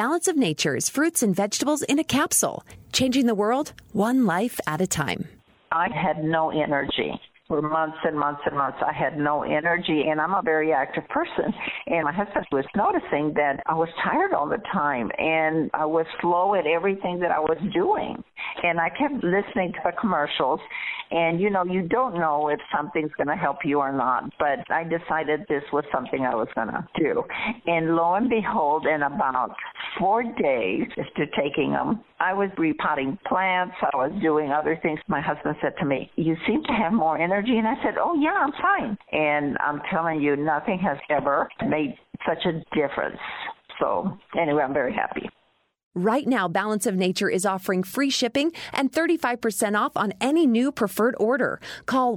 Balance of Nature's fruits and vegetables in a capsule, changing the world one life at a time. I had no energy. For months and months and months, I had no energy, and I'm a very active person. And my husband was noticing that I was tired all the time, and I was slow at everything that I was doing. And I kept listening to the commercials, and, you know, you don't know if something's going to help you or not, but I decided this was something I was going to do. And lo and behold, in about 4 days after taking them, I was repotting plants. I was doing other things. My husband said to me, "You seem to have more energy." And I said, "Oh, yeah, I'm fine." And I'm telling you, nothing has ever made such a difference. So anyway, I'm very happy. Right now, Balance of Nature is offering free shipping and 35% off on any new preferred order. Call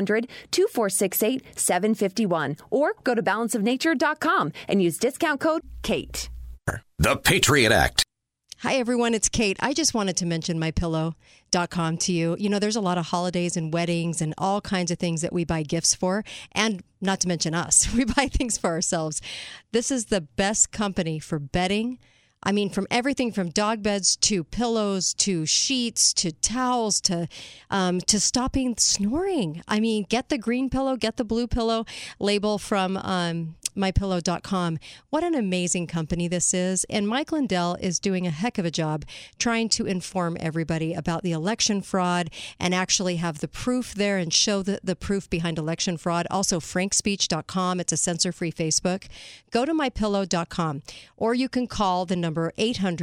1-800-2468-751 or go to balanceofnature.com and use discount code KATE. The Patriot Act. Hi, everyone. It's Kate. I just wanted to mention MyPillow.com to you. You know, there's a lot of holidays and weddings and all kinds of things that we buy gifts for, and not to mention us. We buy things for ourselves. This is the best company for bedding. I mean, from everything from dog beds to pillows to sheets to towels to stopping snoring. I mean, get the green pillow, get the blue pillow label from MyPillow.com. What an amazing company this is. And Mike Lindell is doing a heck of a job trying to inform everybody about the election fraud and actually have the proof there and show the proof behind election fraud. Also, frankspeech.com. It's a censor-free Facebook. Go to MyPillow.com, or you can call the number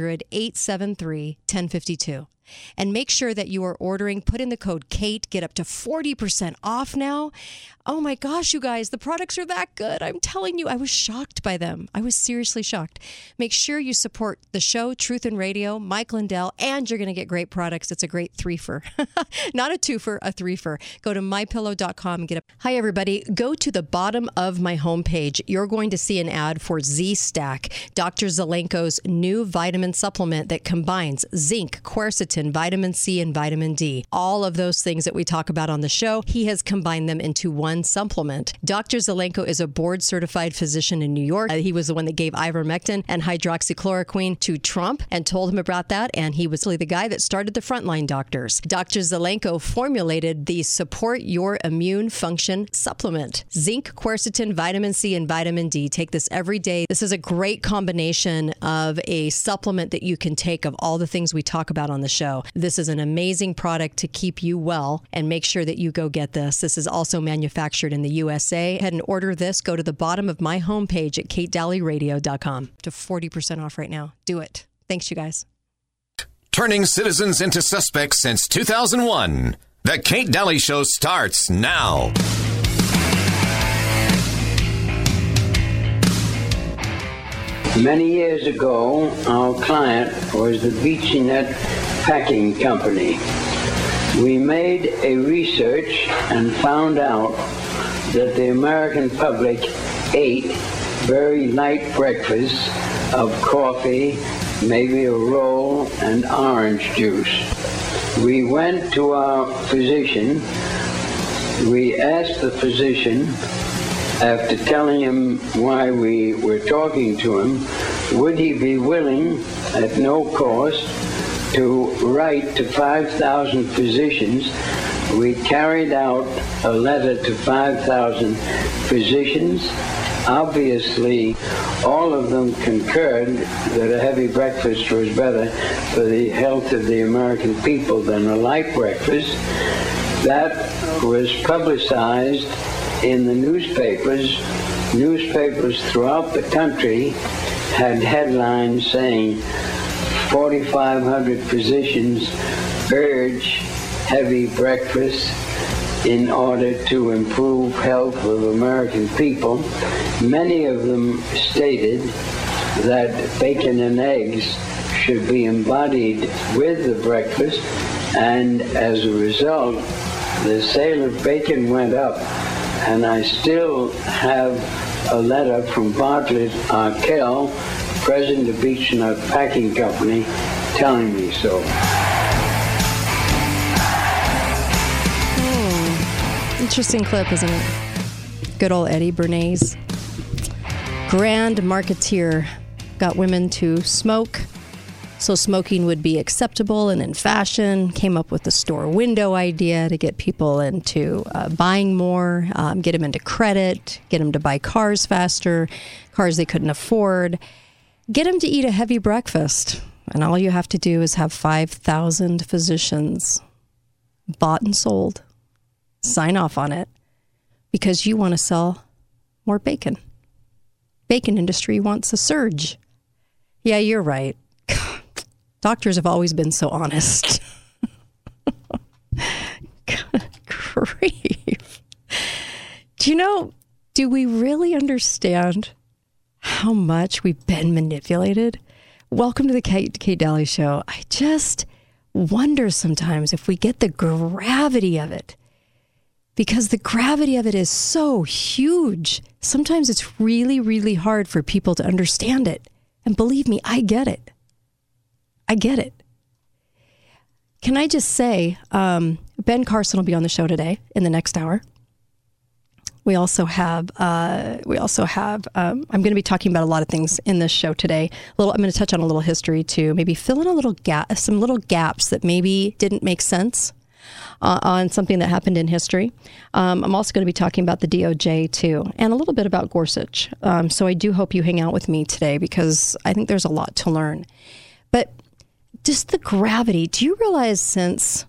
800-873-1052. And make sure that you are ordering. Put in the code KATE. Get up to 40% off now. Oh my gosh, you guys, the products are that good. I'm telling you, I was shocked by them. I was seriously shocked. Make sure you support the show, Truth and Radio, Mike Lindell, and you're going to get great products. It's a great threefer. Not a twofer, a threefer. Go to MyPillow.com and get up. Hi, everybody. Go to the bottom of my homepage. You're going to see an ad for Z-Stack, Dr. Zelenko's new vitamin supplement that combines zinc, quercetin, vitamin C, and vitamin D. All of those things that we talk about on the show, he has combined them into one supplement. Dr. Zelenko is a board-certified physician in New York. He was the one that gave ivermectin and hydroxychloroquine to Trump and told him about that, and he was really the guy that started the Frontline Doctors. Dr. Zelenko formulated the Support Your Immune Function supplement. Zinc, quercetin, vitamin C, and vitamin D. Take this every day. This is a great combination of a supplement that you can take of all the things we talk about on the show. This is an amazing product to keep you well, and make sure that you go get this. This is also manufactured in the USA. Head and order this. Go to the bottom of my homepage at katedalleyradio.com to 40% off right now. Do it. Thanks, you guys. Turning citizens into suspects since 2001. The Kate Daly Show starts now. Many years ago, our client was the Beach-Net Packing Company. We made a research and found out that the American public ate very light breakfasts of coffee, maybe a roll, and orange juice. We went to our physician. We asked the physician, after telling him why we were talking to him, would he be willing, at no cost, to write to 5,000 physicians. We carried out a letter to 5,000 physicians. Obviously, all of them concurred that a heavy breakfast was better for the health of the American people than a light breakfast. That was publicized in the newspapers. Newspapers throughout the country had headlines saying 4,500 physicians urge heavy breakfast in order to improve health of American people. Many of them stated that bacon and eggs should be embodied with the breakfast, and as a result, the sale of bacon went up. And I still have a letter from Bartlett Arkell, president of Beach-Net Packing Company, telling me so. Interesting clip, isn't it? Good old Eddie Bernays. Grand marketeer. got women to smoke so smoking would be acceptable and in fashion, came up with the store window idea to get people into buying more, get them into credit, get them to buy cars faster, cars they couldn't afford, get them to eat a heavy breakfast. And all you have to do is have 5,000 physicians bought and sold, sign off on it, because you want to sell more bacon. Bacon industry wants a surge. Yeah, you're right. Doctors have always been so honest. Good grief. Do we really understand how much we've been manipulated? Welcome to the Kate Daly Show. I just wonder sometimes if we get the gravity of it, because the gravity of it is so huge. Sometimes it's really, really hard for people to understand it. And believe me, I get it. I get it. Can I just say, Ben Carson will be on the show today in the next hour. We also have, I'm going to be talking about a lot of things in this show today. I'm going to touch on a little history too, maybe fill in some little gaps that maybe didn't make sense on something that happened in history. I'm also going to be talking about the DOJ too, and a little bit about Gorsuch. So I do hope you hang out with me today because I think there's a lot to learn. But just the gravity, do you realize since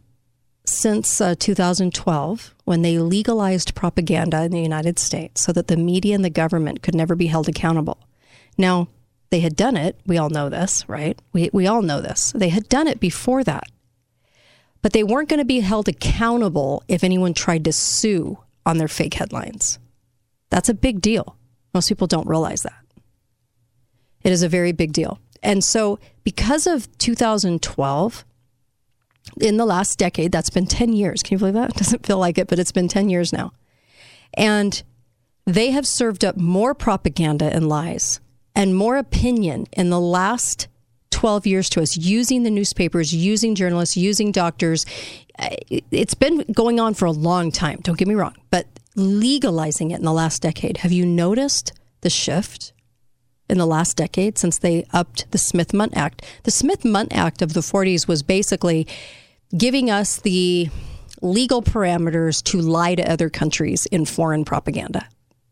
2012, when they legalized propaganda in the United States so that the media and the government could never be held accountable. Now, they had done it. We all know this, right? We all know this. They had done it before that. But they weren't going to be held accountable if anyone tried to sue on their fake headlines. That's a big deal. Most people don't realize that. It is a very big deal. And so because of 2012, in the last decade, that's been 10 years. Can you believe that? It doesn't feel like it, but it's been 10 years now. And they have served up more propaganda and lies and more opinion in the last 12 years to us, using the newspapers, using journalists, using doctors. It's been going on for a long time, don't get me wrong, but legalizing it in the last decade. Have you noticed the shift in the last decade since they upped the Smith-Mundt Act? The Smith-Mundt Act of the 40s was basically giving us the legal parameters to lie to other countries in foreign propaganda.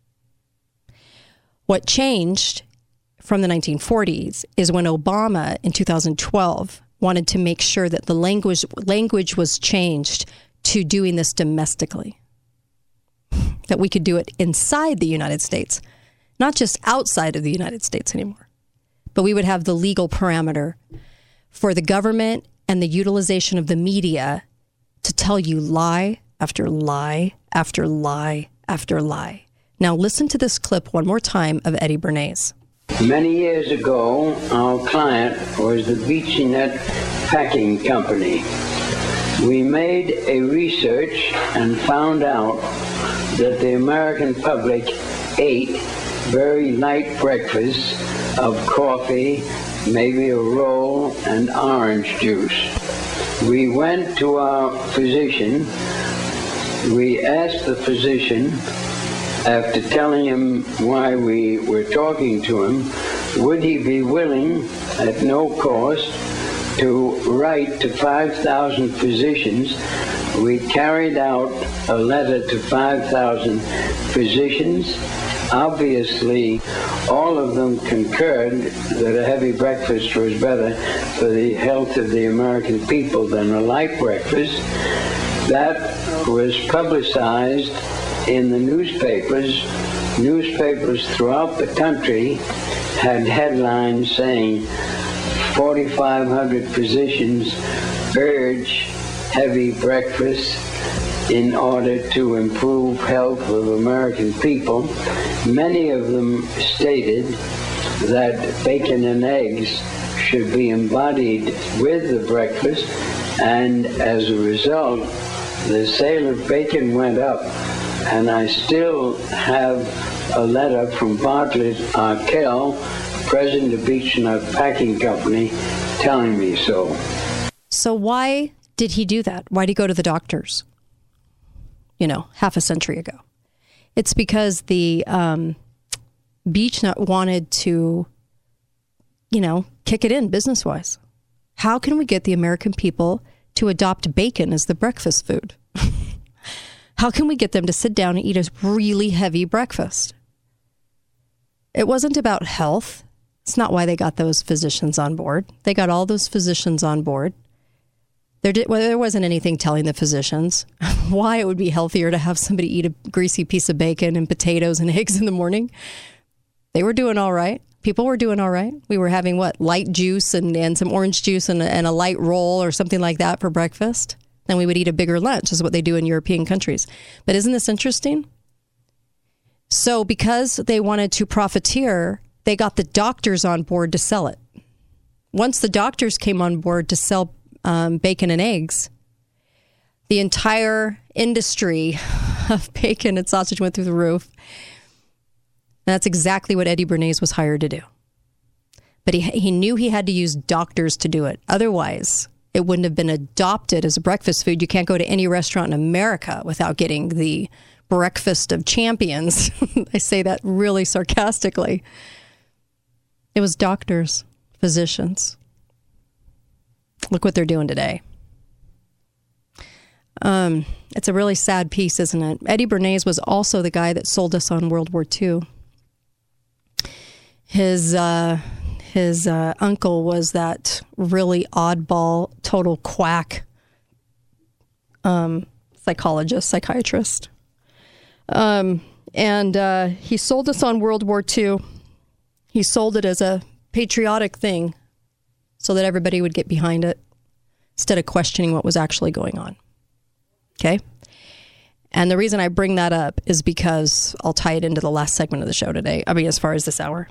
What changed from the 1940s is when Obama in 2012 wanted to make sure that the language was changed to doing this domestically, that we could do it inside the United States, not just outside of the United States anymore. But we would have the legal parameter for the government and the utilization of the media to tell you lie after lie after lie after lie. Now listen to this clip one more time of Eddie Bernays. Many years ago, our client was the Beach-Net Packing Company. We made a research and found out that the American public ate very light breakfasts of coffee, maybe a roll, and orange juice. We went to our physician. We asked the physician, after telling him why we were talking to him, would he be willing, at no cost, to write to 5,000 physicians. We carried out a letter to 5,000 physicians. Obviously, all of them concurred that a heavy breakfast was better for the health of the American people than a light breakfast. That was publicized in the newspapers. Newspapers throughout the country had headlines saying 4,500 physicians urge heavy breakfast in order to improve health of American people. Many of them stated that bacon and eggs should be embodied with the breakfast, and as a result, the sale of bacon went up. And I still have a letter from Bartlett Arkell, president of Beach-Net Packing Company, telling me so. So why did he do that? Why did he go to the doctors? Half a century ago. It's because the Beach-Net wanted to kick it in business-wise. How can we get the American people to adopt bacon as the breakfast food? How can we get them to sit down and eat a really heavy breakfast? It wasn't about health. It's not why they got those physicians on board. They got all those physicians on board. There wasn't anything telling the physicians why it would be healthier to have somebody eat a greasy piece of bacon and potatoes and eggs in the morning. They were doing all right. People were doing all right. We were having light juice and some orange juice and a light roll or something like that for breakfast. Then we would eat a bigger lunch, is what they do in European countries. But isn't this interesting? So because they wanted to profiteer, they got the doctors on board to sell it. Once the doctors came on board to sell bacon and eggs, the entire industry of bacon and sausage went through the roof. And that's exactly what Eddie Bernays was hired to do. But he knew he had to use doctors to do it. Otherwise, it wouldn't have been adopted as a breakfast food. You can't go to any restaurant in America without getting the breakfast of champions. I say that really sarcastically. It was doctors, physicians. Look what they're doing today. It's a really sad piece, isn't it? Eddie Bernays was also the guy that sold us on World War II. His uncle was that really oddball, total quack psychiatrist. And he sold us on World War II. He sold it as a patriotic thing so that everybody would get behind it instead of questioning what was actually going on. Okay? And the reason I bring that up is because I'll tie it into the last segment of the show today. I mean, as far as this hour.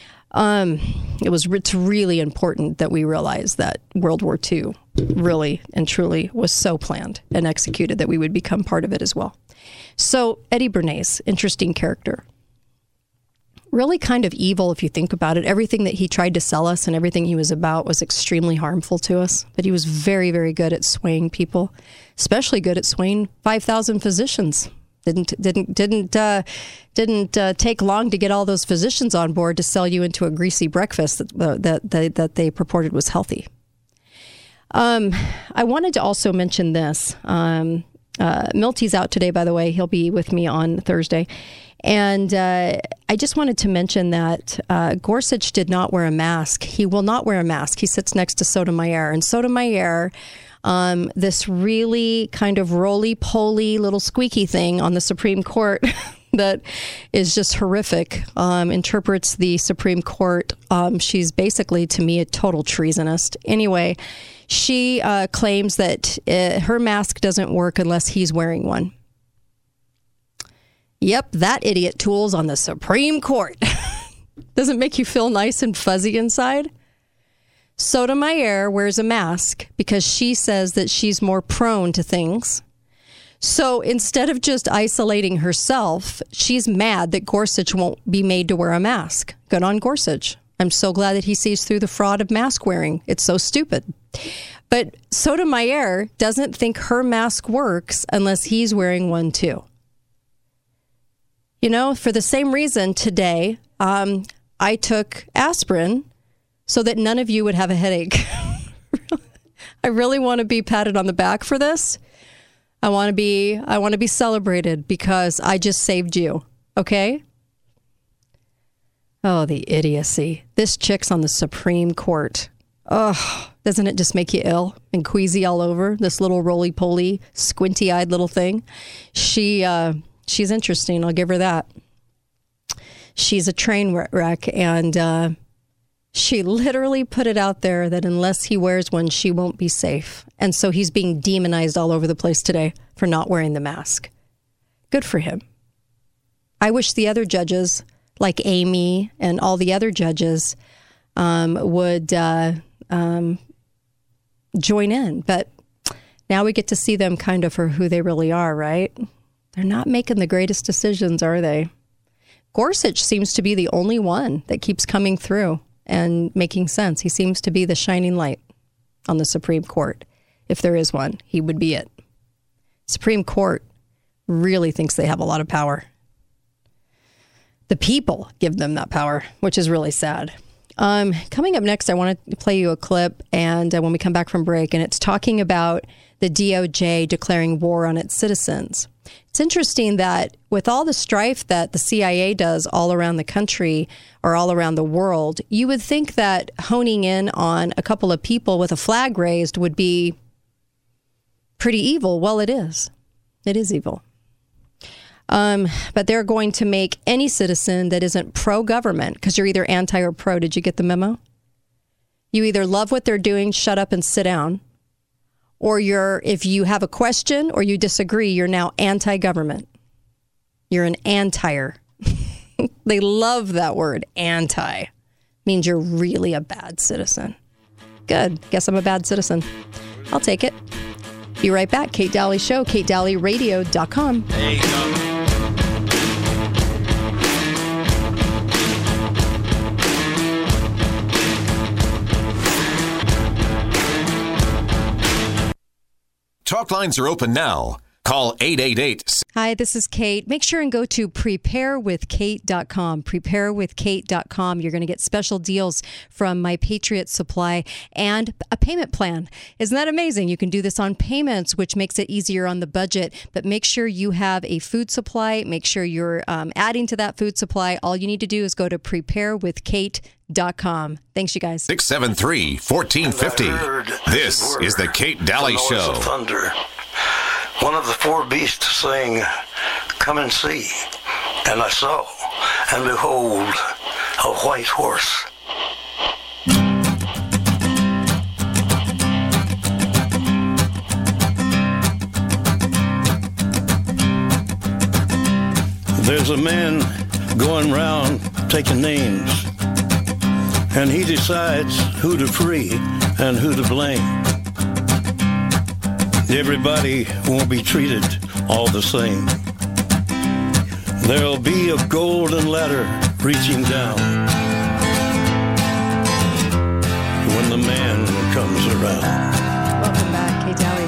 It's really important that we realize that World War II really and truly was so planned and executed that we would become part of it as well. So Eddie Bernays, interesting character. Really kind of evil if you think about it. Everything that he tried to sell us and everything he was about was extremely harmful to us. But he was very, very good at swaying people, especially good at swaying 5,000 physicians. Didn't take long to get all those physicians on board to sell you into a greasy breakfast that they purported was healthy. I wanted to also mention this. Milty's out today, by the way. He'll be with me on Thursday. And I just wanted to mention that Gorsuch did not wear a mask. He will not wear a mask. He sits next to Sotomayor. And Sotomayor, this really kind of roly-poly little squeaky thing on the Supreme Court that is just horrific, interprets the Supreme Court. She's basically, to me, a total treasonist. Anyway, she claims that her mask doesn't work unless he's wearing one. Yep, that idiot tool's on the Supreme Court. Doesn't make you feel nice and fuzzy inside? Sotomayor wears a mask because she says that she's more prone to things. So instead of just isolating herself, she's mad that Gorsuch won't be made to wear a mask. Good on Gorsuch. I'm so glad that he sees through the fraud of mask wearing. It's so stupid. But Sotomayor doesn't think her mask works unless he's wearing one too. You know, for the same reason today, I took aspirin so that none of you would have a headache. I really want to be patted on the back for this. I want to be celebrated because I just saved you. Okay? Oh, the idiocy. This chick's on the Supreme Court. Oh, doesn't it just make you ill and queasy all over? This little roly-poly, squinty-eyed little thing. She's interesting. I'll give her that. She's a train wreck, and she literally put it out there that unless he wears one, she won't be safe. And so he's being demonized all over the place today for not wearing the mask. Good for him. I wish the other judges, like Amy and all the other judges, would join in. But now we get to see them kind of for who they really are, right? They're not making the greatest decisions, are they? Gorsuch seems to be the only one that keeps coming through and making sense. He seems to be the shining light on the Supreme Court. If there is one, he would be it. Supreme Court really thinks they have a lot of power. The people give them that power, which is really sad. Coming up next, I want to play you a clip, and when we come back from break, and it's talking about the DOJ declaring war on its citizens. It's interesting that with all the strife that the CIA does all around the country or all around the world, you would think that honing in on a couple of people with a flag raised would be pretty evil. Well, it is. It is evil. But they're going to make any citizen that isn't pro-government, because you're either anti or pro. Did you get the memo? You either love what they're doing, shut up and sit down, or if you have a question or you disagree, you're now anti-government. You're an anti-er. They love that word, anti. Means you're really a bad citizen. Good. Guess I'm a bad citizen. I'll take it. Be right back. Kate Daly Show, KateDalyRadio.com. There you go. Talk lines are open now. Call 888. Hi, this is Kate. Make sure and go to preparewithkate.com. Preparewithkate.com. You're going to get special deals from My Patriot Supply and a payment plan. Isn't that amazing? You can do this on payments, which makes it easier on the budget. But make sure you have a food supply. Make sure you're adding to that food supply. All you need to do is go to preparewithkate.com. Thanks, you guys. 673-1450. This is the Kate Daly Show. Thunder. One of the four beasts saying, "Come and see." And I saw, and behold, a white horse. There's a man going round taking names, and he decides who to free and who to blame. Everybody won't be treated all the same. There'll be a golden ladder reaching down when the man comes around. Welcome back, Kate Daly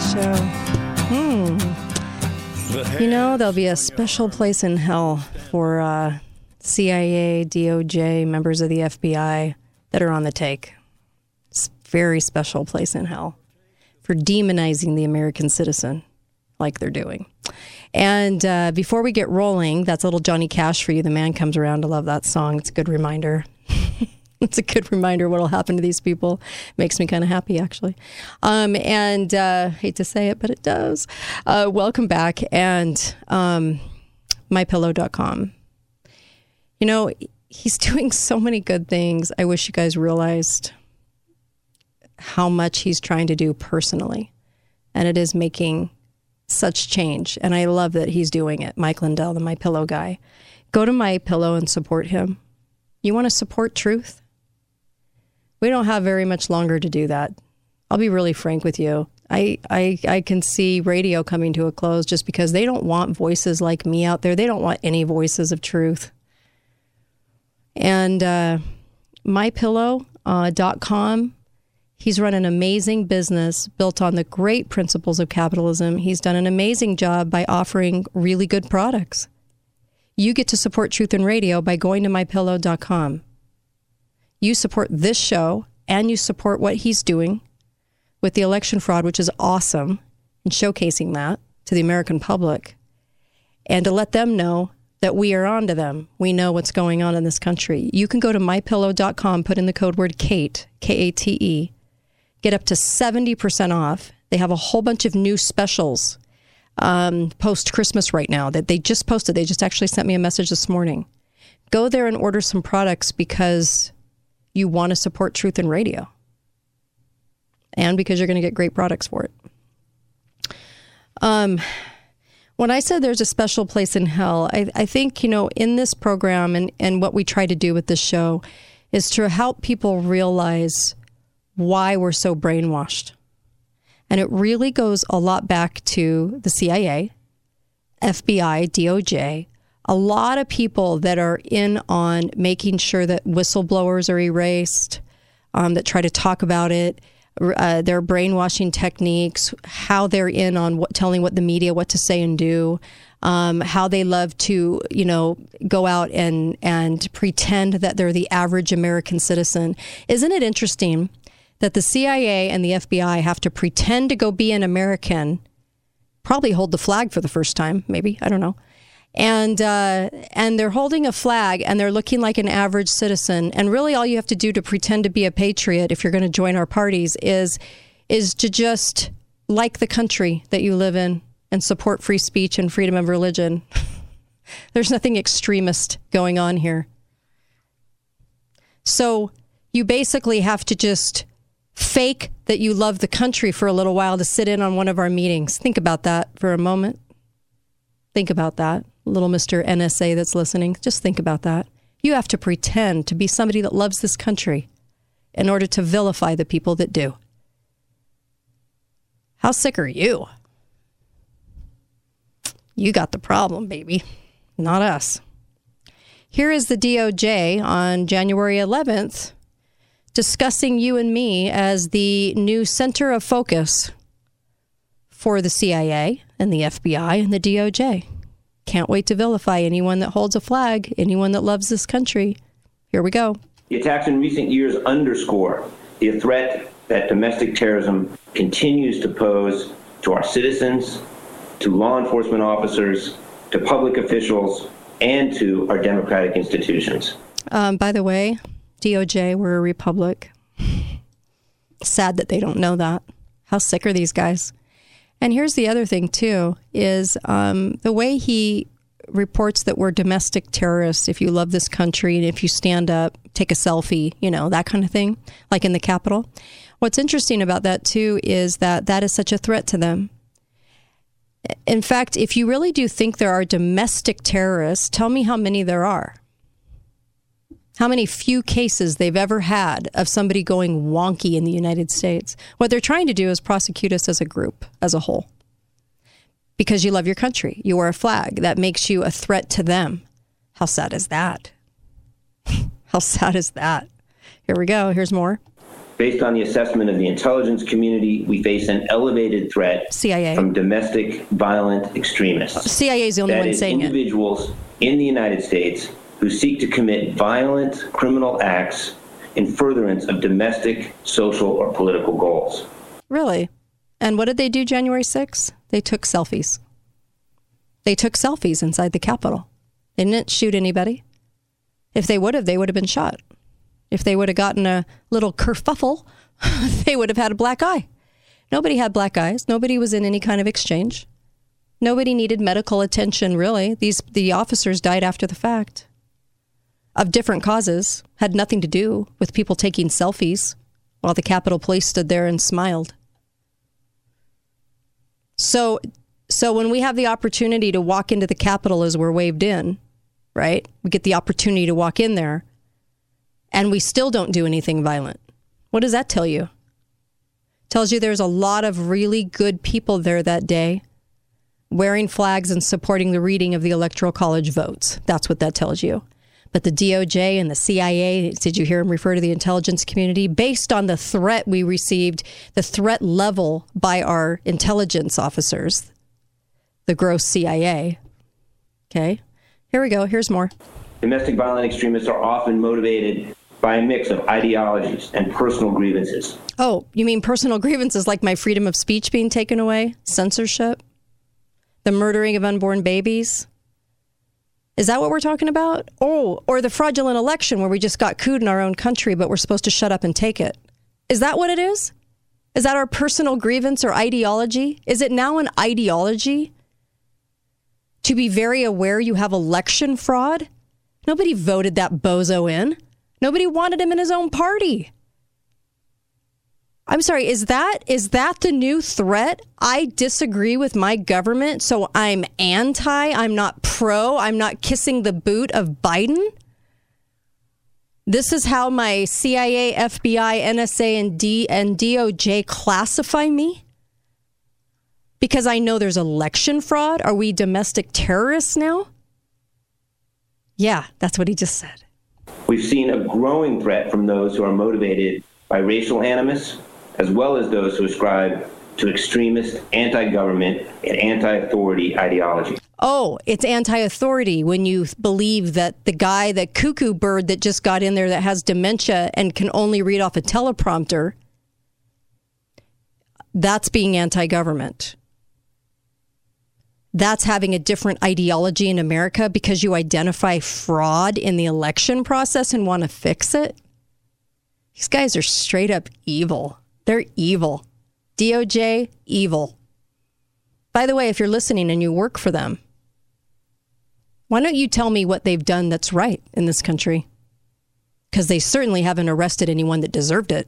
Show. You know, there'll be a special place in hell for CIA, DOJ, members of the FBI that are on the take. It's a very special place in hell for demonizing the American citizen like they're doing. And before we get rolling, that's a little Johnny Cash for you. The man comes around. I love that song. It's a good reminder. It's a good reminder what will happen to these people. Makes me kind of happy, actually. And hate to say it, but it does. Welcome back. And MyPillow.com. You know, he's doing so many good things. I wish you guys realized how much he's trying to do personally. And it is making such change. And I love that he's doing it. Mike Lindell, the MyPillow guy. Go to MyPillow and support him. You want to support truth? We don't have very much longer to do that. I'll be really frank with you. I can see radio coming to a close just because they don't want voices like me out there. They don't want any voices of truth. And MyPillow.com, he's run an amazing business built on the great principles of capitalism. He's done an amazing job by offering really good products. You get to support Truth in Radio by going to MyPillow.com. You support this show, and you support what he's doing with the election fraud, which is awesome, and showcasing that to the American public, and to let them know that we are on to them. We know what's going on in this country. You can go to MyPillow.com, put in the code word Kate, K-A-T-E, get up to 70% off. They have a whole bunch of new specials post-Christmas right now that they just posted. They just actually sent me a message this morning. Go there and order some products because you want to support Truth in Radio. And because you're going to get great products for it. When I said there's a special place in hell, I think, you know, in this program and what we try to do with this show is to help people realize why we're so brainwashed. And it really goes a lot back to the CIA, FBI, DOJ, a lot of people that are in on making sure that whistleblowers are erased, that try to talk about it. their brainwashing techniques, how they're in on telling what the media what to say and do, how they love to, go out and pretend that they're the average American citizen. Isn't it interesting that the CIA and the FBI have to pretend to go be an American, probably hold the flag for the first time, maybe, I don't know. And they're holding a flag and they're looking like an average citizen. And really all you have to do to pretend to be a patriot if you're going to join our parties is to just like the country that you live in and support free speech and freedom of religion. There's nothing extremist going on here. So you basically have to just fake that you love the country for a little while to sit in on one of our meetings. Think about that for a moment. Think about that. Little Mr. NSA that's listening, just think about that. You have to pretend to be somebody that loves this country in order to vilify the people that do. How sick are you? You got the problem, baby, not us. Here is the DOJ on January 11th discussing you and me as the new center of focus for the CIA and the FBI and the DOJ. Can't wait to vilify anyone that holds a flag, anyone that loves this country. Here we go. The attacks in recent years underscore the threat that domestic terrorism continues to pose to our citizens, to law enforcement officers, to public officials, and to our democratic institutions. By the way, DOJ, we're a republic. Sad that they don't know that. How sick are these guys? And here's the other thing, too, is the way he reports that we're domestic terrorists, if you love this country, and if you stand up, take a selfie, that kind of thing, like in the Capitol. What's interesting about that, too, is that is such a threat to them. In fact, if you really do think there are domestic terrorists, tell me how many there are. How many few cases they've ever had of somebody going wonky in the United States. What they're trying to do is prosecute us as a group, as a whole. Because you love your country. You wear a flag. That makes you a threat to them. How sad is that? How sad is that? Here we go. Here's more. Based on the assessment of the intelligence community, we face an elevated threat CIA. From domestic violent extremists. CIA is the only one saying it. That is individuals in the United States who seek to commit violent criminal acts in furtherance of domestic, social, or political goals. Really? And what did they do January 6th? They took selfies. They took selfies inside the Capitol. They didn't shoot anybody. If they would have been shot. If they would have gotten a little kerfuffle, they would have had a black eye. Nobody had black eyes. Nobody was in any kind of exchange. Nobody needed medical attention, really. The officers died after the fact. Of different causes, had nothing to do with people taking selfies while the Capitol Police stood there and smiled. So when we have the opportunity to walk into the Capitol as we're waved in, right? We get the opportunity to walk in there and we still don't do anything violent. What does that tell you? It tells you there's a lot of really good people there that day wearing flags and supporting the reading of the Electoral College votes. That's what that tells you. But the DOJ and the CIA, did you hear him refer to the intelligence community? Based on the threat we received, the threat level by our intelligence officers, the gross CIA. Okay, here we go. Here's more. Domestic violent extremists are often motivated by a mix of ideologies and personal grievances. Oh, you mean personal grievances like my freedom of speech being taken away? Censorship? The murdering of unborn babies? Is that what we're talking about? Oh, or the fraudulent election where we just got cooed in our own country, but we're supposed to shut up and take it. Is that what it is? Is that our personal grievance or ideology? Is it now an ideology to be very aware you have election fraud? Nobody voted that bozo in. Nobody wanted him in his own party. I'm sorry, is that the new threat? I disagree with my government, so I'm anti, I'm not pro, I'm not kissing the boot of Biden? This is how my CIA, FBI, NSA, and DOJ classify me? Because I know there's election fraud? Are we domestic terrorists now? Yeah, that's what he just said. We've seen a growing threat from those who are motivated by racial animus, as well as those who ascribe to extremist, anti-government, and anti-authority ideology. Oh, it's anti-authority when you believe that the guy, the cuckoo bird that just got in there that has dementia and can only read off a teleprompter, that's being anti-government. That's having a different ideology in America because you identify fraud in the election process and want to fix it. These guys are straight up evil. They're evil. DOJ, evil. By the way, if you're listening and you work for them, why don't you tell me what they've done that's right in this country? Because they certainly haven't arrested anyone that deserved it.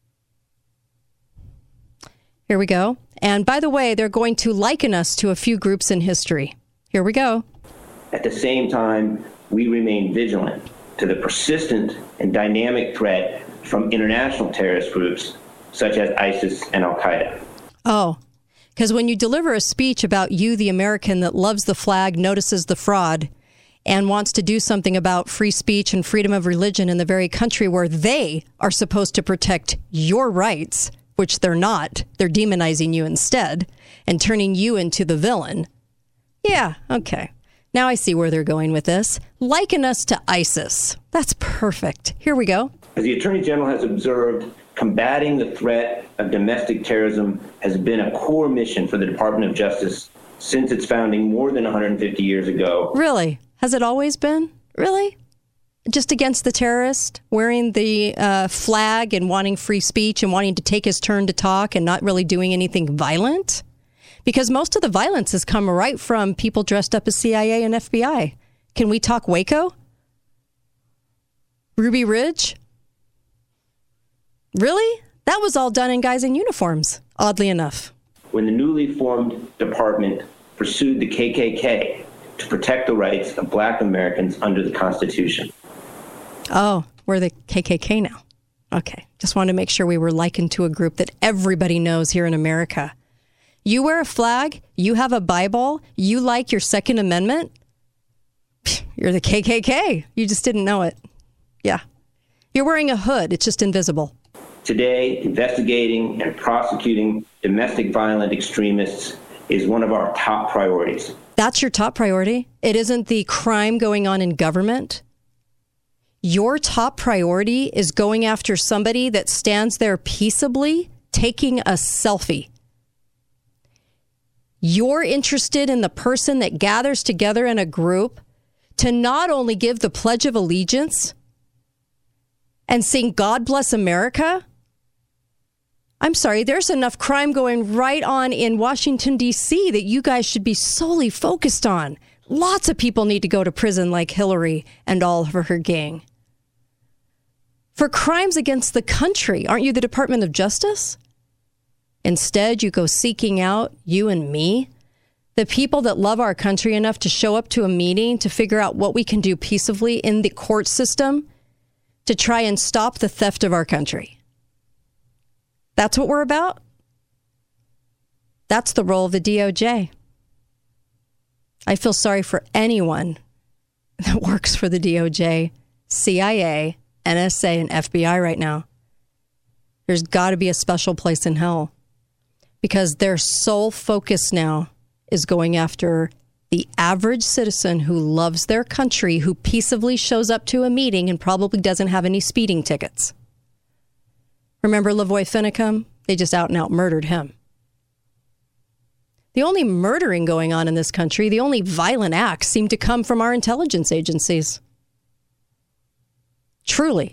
Here we go. And by the way, they're going to liken us to a few groups in history. Here we go. At the same time, we remain vigilant to the persistent and dynamic threat from international terrorist groups such as ISIS and Al-Qaeda. Oh, because when you deliver a speech about you, the American that loves the flag, notices the fraud, and wants to do something about free speech and freedom of religion in the very country where they are supposed to protect your rights, which they're not, they're demonizing you instead and turning you into the villain. Yeah, okay. Now I see where they're going with this. Liken us to ISIS. That's perfect. Here we go. As the Attorney General has observed, combating the threat of domestic terrorism has been a core mission for the Department of Justice since its founding more than 150 years ago. Really? Has it always been? Really? Just against the terrorist, wearing the flag and wanting free speech and wanting to take his turn to talk and not really doing anything violent? Because most of the violence has come right from people dressed up as CIA and FBI. Can we talk Waco? Ruby Ridge? Really? That was all done in guys in uniforms, oddly enough. When the newly formed department pursued the KKK to protect the rights of Black Americans under the Constitution. Oh, we're the KKK now. Okay. Just wanted to make sure we were likened to a group that everybody knows here in America. You wear a flag, you have a Bible, you like your Second Amendment, you're the KKK. You just didn't know it. Yeah. You're wearing a hood. It's just invisible. Today, investigating and prosecuting domestic violent extremists is one of our top priorities. That's your top priority? It isn't the crime going on in government? Your top priority is going after somebody that stands there peaceably taking a selfie. You're interested in the person that gathers together in a group to not only give the Pledge of Allegiance and sing God Bless America. I'm sorry, there's enough crime going right on in Washington, D.C. that you guys should be solely focused on. Lots of people need to go to prison like Hillary and all of her gang. For crimes against the country, aren't you the Department of Justice? Instead, you go seeking out, you and me, the people that love our country enough to show up to a meeting to figure out what we can do peaceably in the court system to try and stop the theft of our country. That's what we're about? That's the role of the DOJ. I feel sorry for anyone that works for the DOJ, CIA, NSA, and FBI right now. There's got to be a special place in hell because their sole focus now is going after the average citizen who loves their country, who peaceably shows up to a meeting and probably doesn't have any speeding tickets. Remember Lavoy Finicum? They just out and out murdered him. The only murdering going on in this country, the only violent acts seem to come from our intelligence agencies. Truly.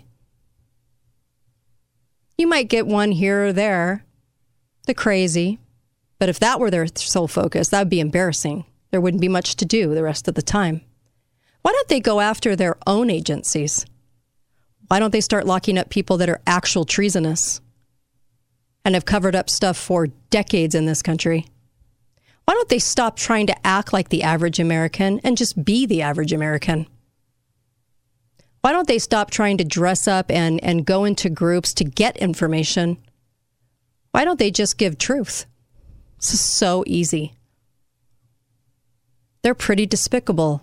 You might get one here or there, the crazy, but if that were their sole focus, that would be embarrassing. There wouldn't be much to do the rest of the time. Why don't they go after their own agencies? Why don't they start locking up people that are actual treasonous and have covered up stuff for decades in this country? Why don't they stop trying to act like the average American and just be the average American? Why don't they stop trying to dress up and go into groups to get information? Why don't they just give truth? This is so easy. They're pretty despicable.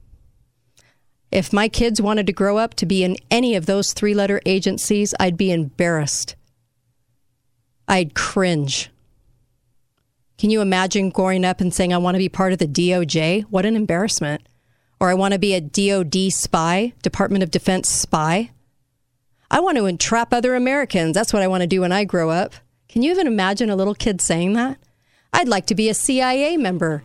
If my kids wanted to grow up to be in any of those three-letter agencies, I'd be embarrassed. I'd cringe. Can you imagine growing up and saying, I want to be part of the DOJ? What an embarrassment. Or I want to be a DOD spy, Department of Defense spy. I want to entrap other Americans. That's what I want to do when I grow up. Can you even imagine a little kid saying that? I'd like to be a CIA member.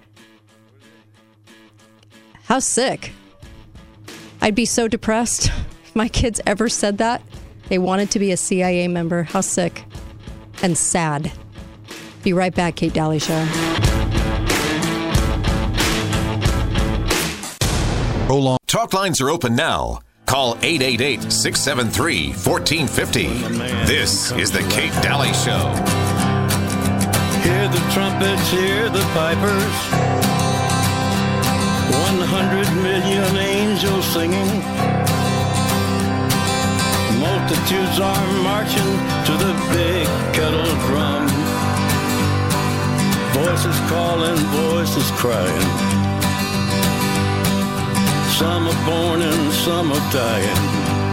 How sick. I'd be so depressed if my kids ever said that. They wanted to be a CIA member. How sick and sad. Be right back, Kate Daly Show. Talk lines are open now. Call 888-673-1450. This is the Kate Daly Show. Hear the trumpets, hear the pipers. 100 million angels singing. Multitudes are marching to the big kettle drum. Voices calling, voices crying. Some are born and some are dying.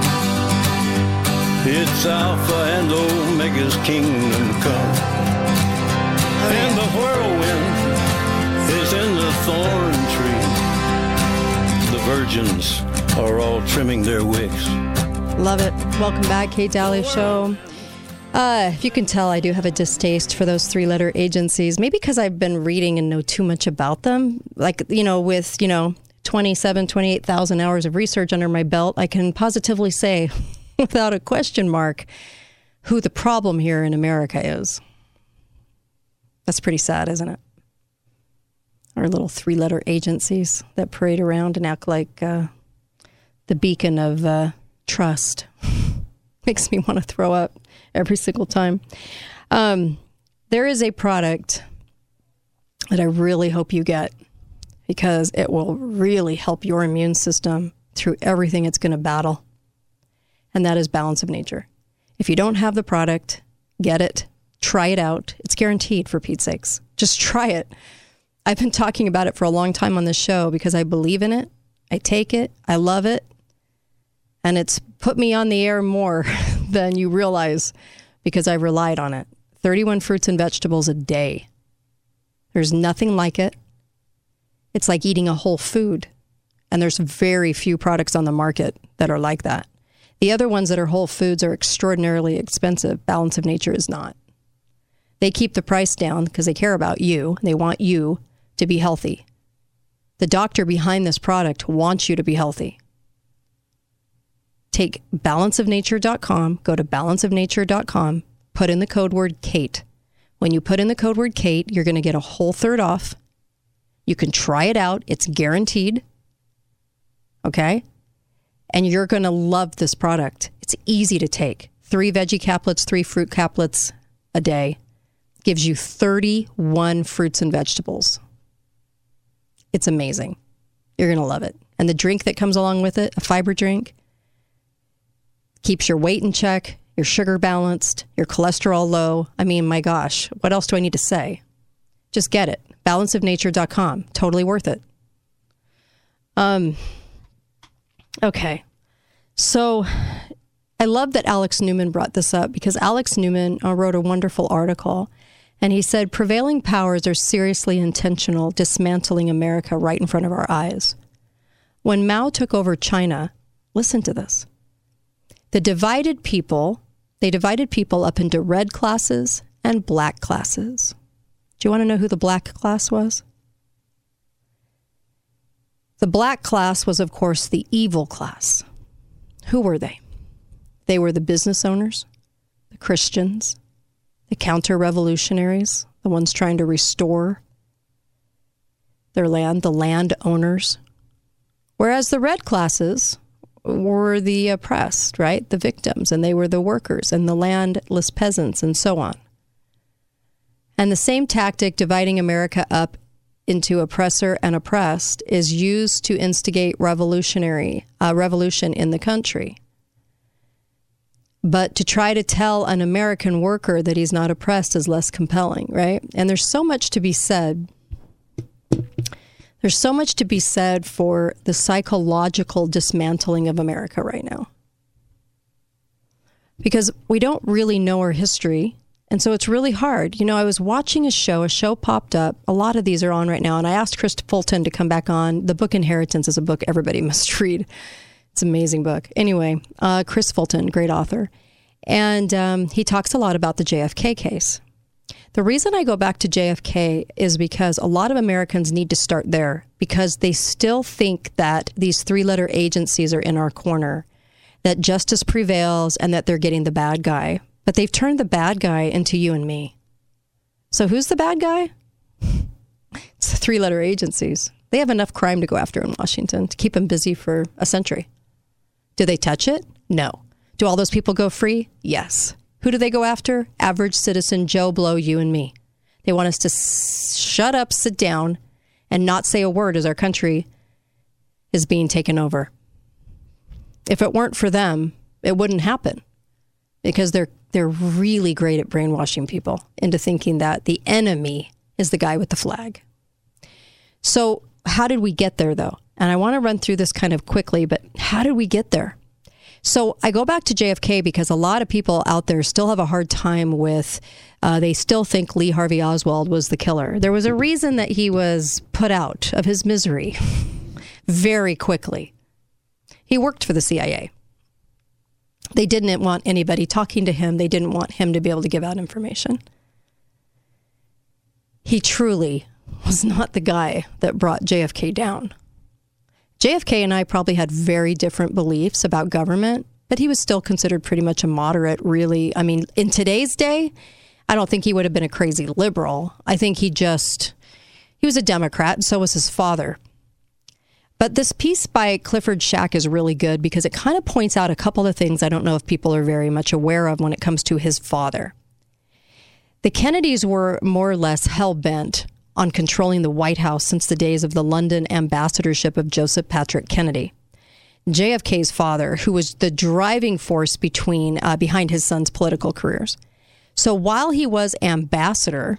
It's Alpha and Omega's kingdom come. And the whirlwind is in the thorn tree. The virgins are all trimming their wicks. Love it. Welcome back, Kate Daly Show. If you can tell, I do have a distaste for those three-letter agencies. Maybe because I've been reading and know too much about them. Like, with, 28,000 hours of research under my belt, I can positively say, without a question mark, who the problem here in America is. That's pretty sad, isn't it? Our little three-letter agencies that parade around and act like the beacon of trust. Makes me want to throw up every single time. There is a product that I really hope you get, because it will really help your immune system through everything it's going to battle. And that is Balance of Nature. If you don't have the product, get it. Try it out. It's guaranteed, for Pete's sakes. Just try it. I've been talking about it for a long time on this show because I believe in it. I take it. I love it. And it's put me on the air more than you realize because I relied on it. 31 fruits and vegetables a day. There's nothing like it. It's like eating a whole food. And there's very few products on the market that are like that. The other ones that are whole foods are extraordinarily expensive. Balance of Nature is not. They keep the price down because they care about you. They want you to be healthy. The doctor behind this product wants you to be healthy. Take balanceofnature.com, go to balanceofnature.com, put in the code word Kate. When you put in the code word Kate, you're going to get a whole third off. You can try it out. It's guaranteed. Okay? And you're going to love this product. It's easy to take. 3 veggie caplets, 3 fruit caplets a day. Gives you 31 fruits and vegetables. It's amazing. You're going to love it. And the drink that comes along with it, a fiber drink, keeps your weight in check, your sugar balanced, your cholesterol low. I mean, my gosh, what else do I need to say? Just get it. Balanceofnature.com. Totally worth it. Okay. So I love that Alex Newman brought this up because Alex Newman wrote a wonderful article. And he said, prevailing powers are seriously intentional, dismantling America right in front of our eyes. When Mao took over China, listen to this. They divided people up into red classes and black classes. Do you want to know who the black class was? The black class was, of course, the evil class. Who were they? They were the business owners, the Christians, the counter-revolutionaries, the ones trying to restore their land, the landowners. Whereas the red classes were the oppressed, right? The victims, and they were the workers and the landless peasants and so on. And the same tactic, dividing America up into oppressor and oppressed, is used to instigate revolution in the country. But to try to tell an American worker that he's not oppressed is less compelling, right? And there's so much to be said. There's so much to be said for the psychological dismantling of America right now. Because we don't really know our history, And so it's really hard. You know, I was watching a show popped up. A lot of these are on right now. And I asked Chris Fulton to come back on. The book Inheritance is a book everybody must read. It's an amazing book. Anyway, Chris Fulton, great author. And he talks a lot about the JFK case. The reason I go back to JFK is because a lot of Americans need to start there because they still think that these three-letter agencies are in our corner, that justice prevails and that they're getting the bad guy. But they've turned the bad guy into you and me. So who's the bad guy? It's the three-letter agencies. They have enough crime to go after in Washington to keep them busy for a century. Do they touch it? No. Do all those people go free? Yes. Who do they go after? Average citizen Joe Blow, you and me. They want us to shut up, sit down, and not say a word as our country is being taken over. If it weren't for them, it wouldn't happen. Because they're really great at brainwashing people into thinking that the enemy is the guy with the flag. So how did we get there, though? And I want to run through this kind of quickly, but how did we get there? So I go back to JFK because a lot of people out there still have a hard time with, they still think Lee Harvey Oswald was the killer. There was a reason that he was put out of his misery very quickly. He worked for the CIA. They didn't want anybody talking to him. They didn't want him to be able to give out information. He truly was not the guy that brought JFK down. JFK and I probably had very different beliefs about government, but he was still considered pretty much a moderate, really. I mean, in today's day, I don't think he would have been a crazy liberal. I think he was a Democrat, and so was his father. But this piece by Clifford Shack is really good because it kind of points out a couple of things I don't know if people are very much aware of when it comes to his father. The Kennedys were more or less hell-bent on controlling the White House since the days of the London ambassadorship of Joseph Patrick Kennedy. JFK's father, who was the driving force behind his son's political careers. So while he was ambassador,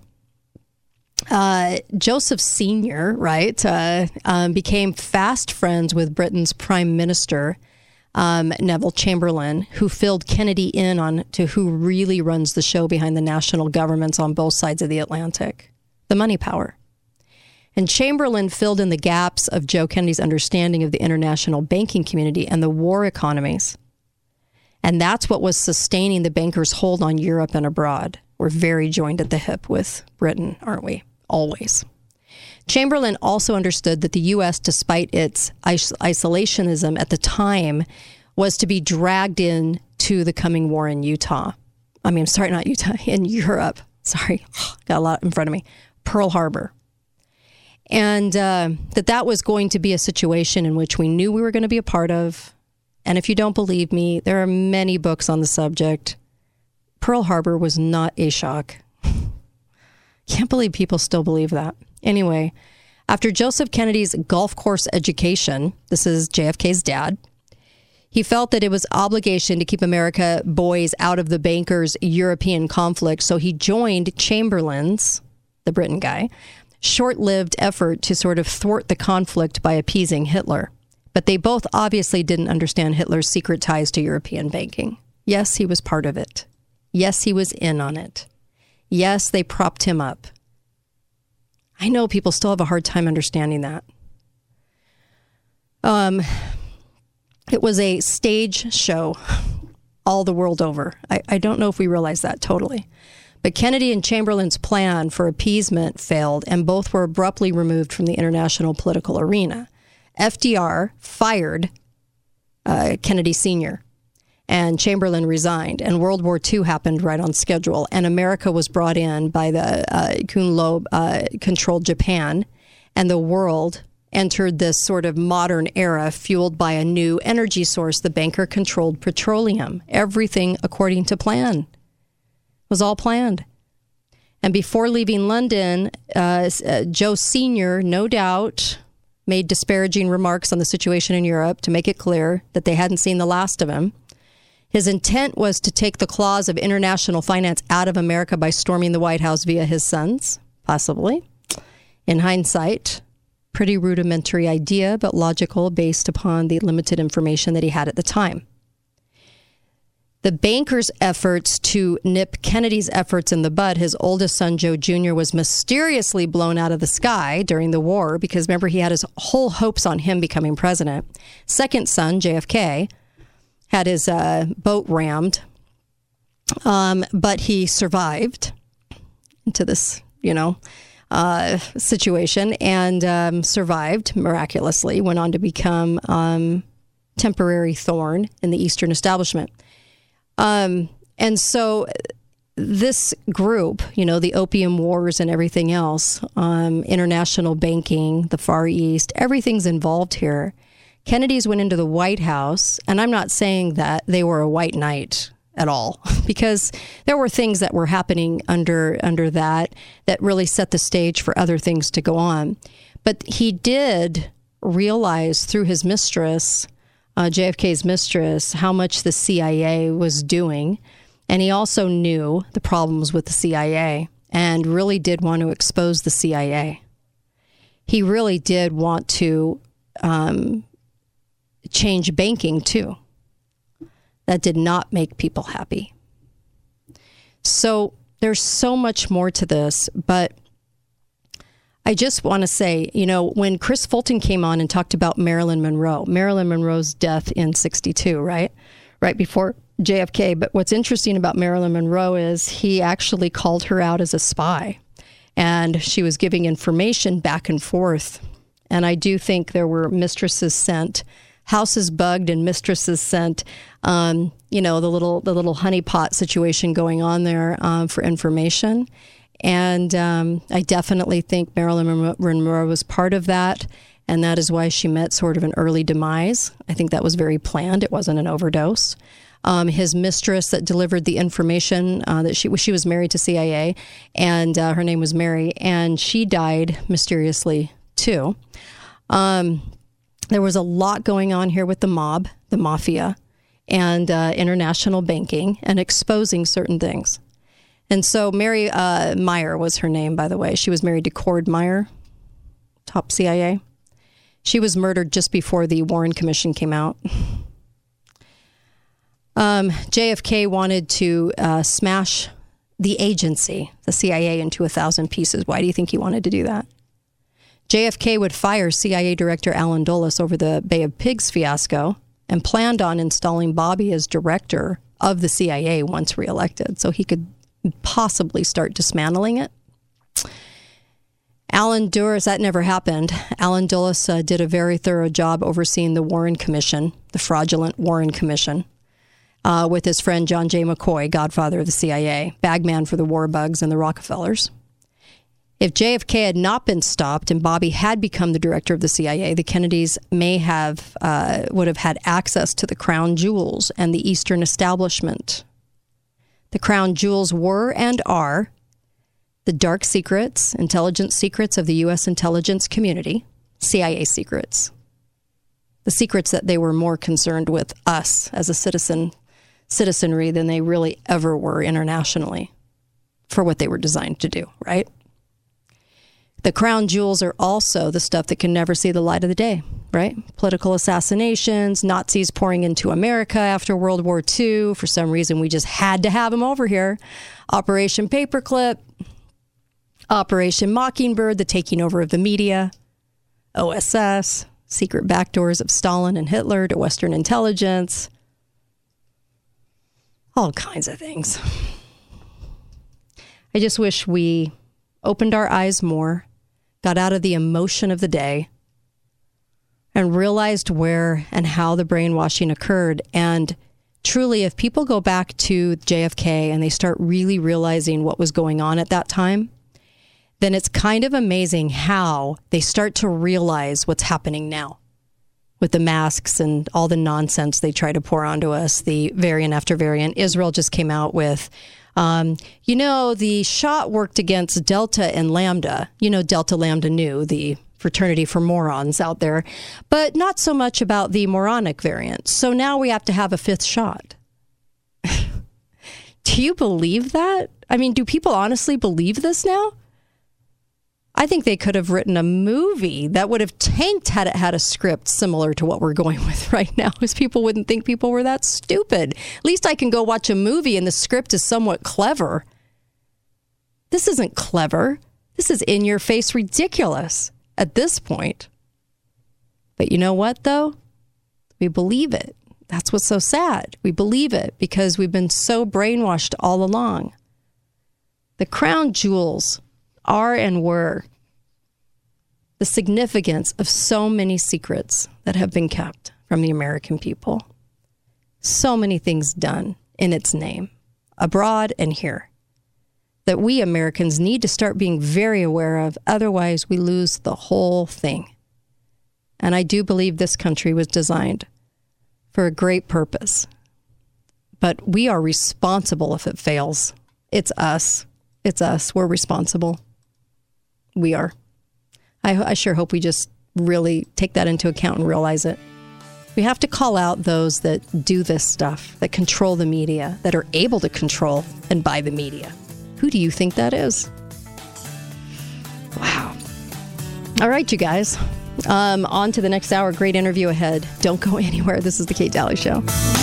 Joseph Sr., became fast friends with Britain's Prime Minister, Neville Chamberlain, who filled Kennedy in on to who really runs the show behind the national governments on both sides of the Atlantic, the money power. And Chamberlain filled in the gaps of Joe Kennedy's understanding of the international banking community and the war economies. And that's what was sustaining the bankers' hold on Europe and abroad. We're very joined at the hip with Britain, aren't we? Always. Chamberlain also understood that the U.S., despite its isolationism at the time, was to be dragged into the coming war in Utah. In Europe. Sorry, got a lot in front of me. Pearl Harbor. And that was going to be a situation in which we knew we were going to be a part of. And if you don't believe me, there are many books on the subject. Pearl Harbor was not a shock. Can't believe people still believe that. Anyway, after Joseph Kennedy's golf course education, this is JFK's dad, he felt that it was obligation to keep America boys out of the bankers' European conflict, so he joined Chamberlain's, the Britain guy, short-lived effort to sort of thwart the conflict by appeasing Hitler. But they both obviously didn't understand Hitler's secret ties to European banking. Yes, he was part of it. Yes, he was in on it. Yes, they propped him up. I know people still have a hard time understanding that. It was a stage show all the world over. I don't know if we realize that totally. But Kennedy and Chamberlain's plan for appeasement failed, and both were abruptly removed from the international political arena. FDR fired Kennedy Sr., and Chamberlain resigned, and World War II happened right on schedule, and America was brought in by the Kunlo-controlled Japan, and the world entered this sort of modern era fueled by a new energy source, the banker-controlled petroleum. Everything according to plan. It was all planned. And before leaving London, Joe Sr., no doubt, made disparaging remarks on the situation in Europe to make it clear that they hadn't seen the last of him. His intent was to take the claws of international finance out of America by storming the White House via his sons, possibly. In hindsight, pretty rudimentary idea, but logical based upon the limited information that he had at the time. The banker's efforts to nip Kennedy's efforts in the bud, his oldest son, Joe Jr., was mysteriously blown out of the sky during the war because, remember, he had his whole hopes on him becoming president. Second son, JFK, had his boat rammed, but he survived into this, situation and survived miraculously, went on to become temporary thorn in the Eastern establishment. And so this group, the Opium Wars and everything else, international banking, the Far East, everything's involved here. Kennedys went into the White House, and I'm not saying that they were a white knight at all, because there were things that were happening under that really set the stage for other things to go on. But he did realize through his mistress, JFK's mistress, how much the CIA was doing. And he also knew the problems with the CIA and really did want to expose the CIA. He really did want to change banking, too. That did not make people happy. So there's so much more to this, but I just want to say, when Chris Fulton came on and talked about Marilyn Monroe's death in 1962, right before JFK. But what's interesting about Marilyn Monroe is he actually called her out as a spy, and she was giving information back and forth. And I do think there were mistresses sent, houses bugged, and mistresses sent, the little honeypot situation going on there for information. And I definitely think Marilyn Monroe was part of that, and that is why she met sort of an early demise. I think that was very planned. It wasn't an overdose. His mistress that delivered the information, that she was married to CIA, and her name was Mary, and she died mysteriously too. There was a lot going on here with the mob, the mafia, and international banking, and exposing certain things. And so Mary Meyer was her name, by the way. She was married to Cord Meyer, top CIA. She was murdered just before the Warren Commission came out. JFK wanted to smash the agency, the CIA, into 1,000 pieces. Why do you think he wanted to do that? JFK would fire CIA Director Alan Dulles over the Bay of Pigs fiasco and planned on installing Bobby as director of the CIA once reelected, so he could possibly start dismantling it. Alan Dulles, that never happened. Alan Dulles did a very thorough job overseeing the Warren Commission, the fraudulent Warren Commission, with his friend John J. McCoy, godfather of the CIA, bagman for the war bugs and the Rockefellers. If JFK had not been stopped and Bobby had become the director of the CIA, the Kennedys would have had access to the crown jewels and the Eastern establishment. The crown jewels were and are the dark secrets, intelligence secrets of the U.S. intelligence community, CIA secrets. The secrets that they were more concerned with us as a citizenry than they really ever were internationally for what they were designed to do, right? The crown jewels are also the stuff that can never see the light of the day, right? Political assassinations, Nazis pouring into America after World War II. For some reason, we just had to have them over here. Operation Paperclip, Operation Mockingbird, the taking over of the media, OSS, secret backdoors of Stalin and Hitler to Western intelligence, all kinds of things. I just wish we opened our eyes more, got out of the emotion of the day, and realized where and how the brainwashing occurred. And truly, if people go back to JFK and they start really realizing what was going on at that time, then it's kind of amazing how they start to realize what's happening now with the masks and all the nonsense they try to pour onto us, the variant after variant. Israel just came out with, the shot worked against Delta and Lambda. Delta Lambda Nu, the fraternity for morons out there, but not so much about the moronic variant. So now we have to have a fifth shot. Do you believe that? I mean, do people honestly believe this now? I think they could have written a movie that would have tanked had it had a script similar to what we're going with right now, because people wouldn't think people were that stupid. At least I can go watch a movie and the script is somewhat clever. This isn't clever. This is in-your-face ridiculous at this point. But you know what, though? We believe it. That's what's so sad. We believe it because we've been so brainwashed all along. The crown jewels are and were the significance of so many secrets that have been kept from the American people. So many things done in its name, abroad and here, that we Americans need to start being very aware of. Otherwise, we lose the whole thing. And I do believe this country was designed for a great purpose. But we are responsible if it fails. It's us. It's us. We're responsible. We are. I sure hope we just really take that into account and realize it. We have to call out those that do this stuff, that control the media, that are able to control and buy the media. Who do you think that is? Wow. All right, you guys. On to the next hour. Great interview ahead. Don't go anywhere. This is The Kate Daly Show.